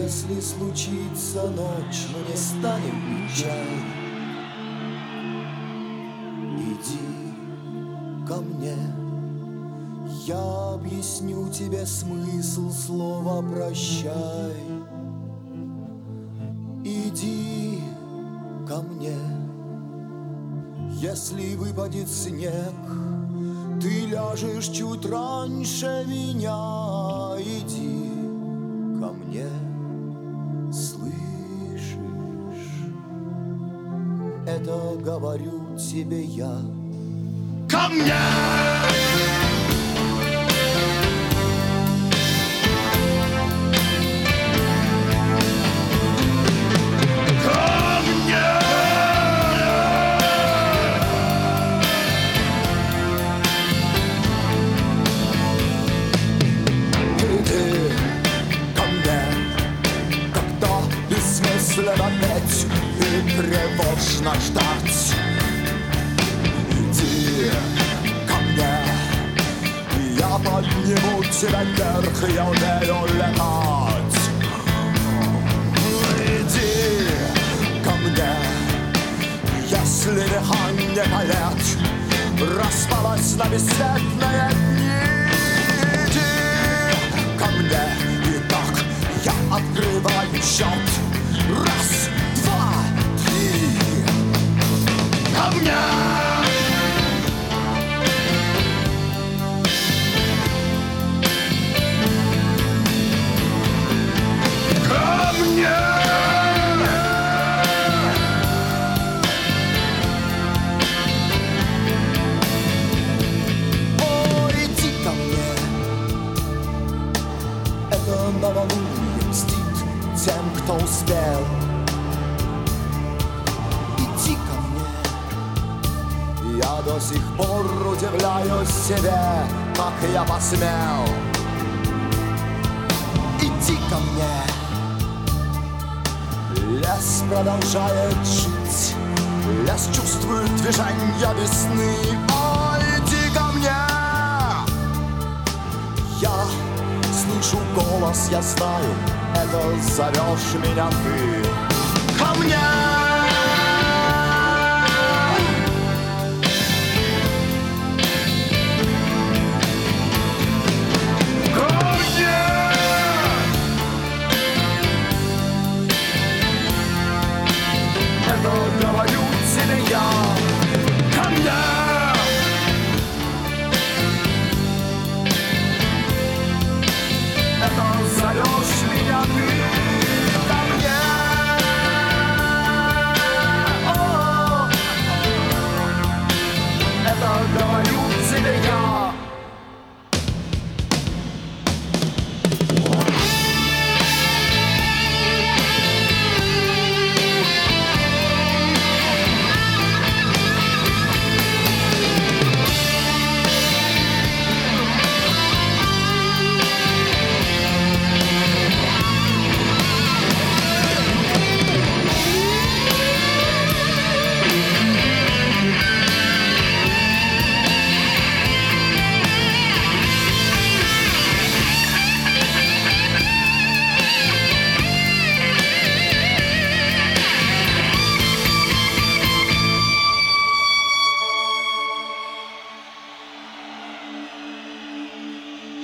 Если случится ночь, мы не станем пить чай. Иди ко мне, я объясню тебе смысл слова «прощай». Иди ко мне, если выпадет снег, ты ляжешь чуть раньше меня. Иди ко мне, слышишь? Это говорю тебе я. Ко мне! Опять и тревожно ждать. Иди ко мне, я подниму тебя вверх, я умею летать. Иди ко мне, если дыхание полет распалось на бесцветные дни. Иди ко мне, и так я открываю счет. Раз, два, три. Ко мне! Ко мне! О, иди ко мне. Это новолуние мстит тем, кто успел. Иди ко мне. Я до сих пор удивляюсь себе, как я посмел. Иди ко мне. Лес продолжает жить, лес чувствует движение весны. О, иди ко мне. Я слышу голос, я знаю, это зовешь меня ты. Ко мне!